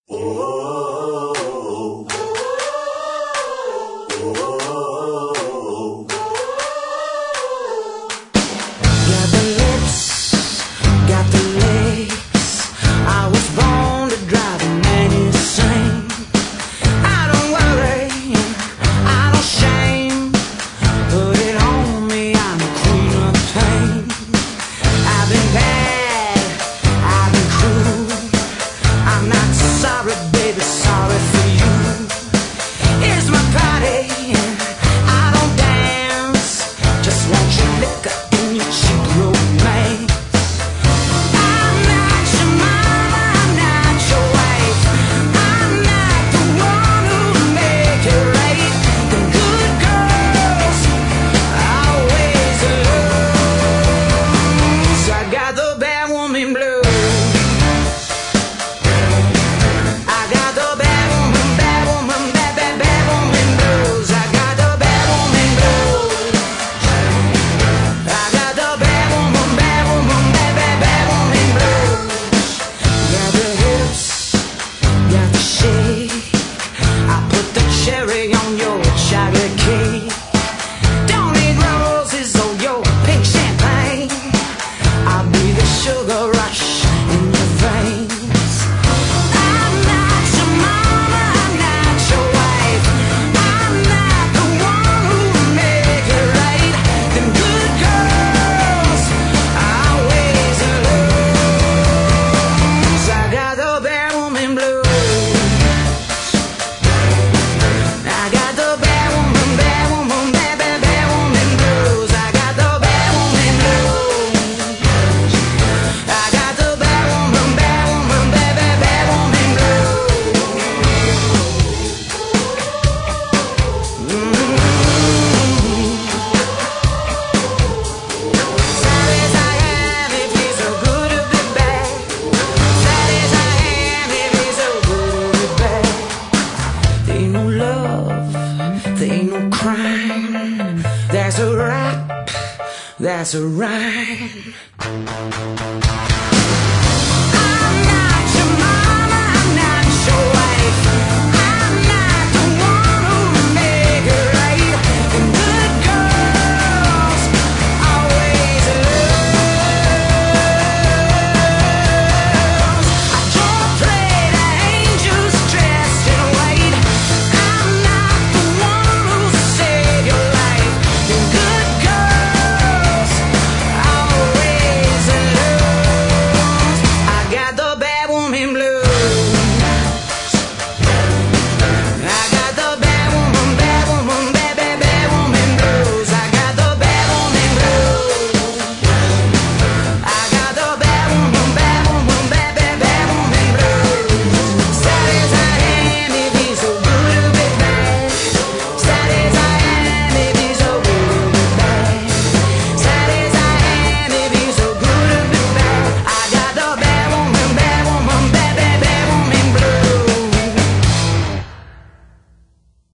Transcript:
Got the lips, got the legs. I was born to drive a man insane. I don't worry, I don't shame. Put it on me, I'm the queen of pain. I've been bad, I've been cruel. I'm not sorry, baby, sorry for you. It's my party, I don't dance. Just like your liquor in your cheap romance. I'm not your mama, I'm not your wife. I'm not the one who'll make it right. The good girls always lose. I got the bad woman blues. I got the bad woman, bad woman, bad, bad, bad woman blues. I got the bad woman blues. I got the bad woman, bad, bad, bad woman blues. Got the hips, got the shake. I put the cherry on your chocolate cake. Don't need roses or your pink champagne. I'll be the sugar rush in your veins. I'm not your mama, I'm not your wife. I'm not the one who'll make it right. Them good girls always lose. I got the bad woman blues. I got the bad woman, bad, bad, bad woman blues. I got the bad woman blues. I got the bad woman, bad, bad, bad woman blues. Sad as I am, it feels so good to be back. Sad as I am, it feels so good to be back. There ain't no love, there ain't no crime. There's a rap, that's a rhyme.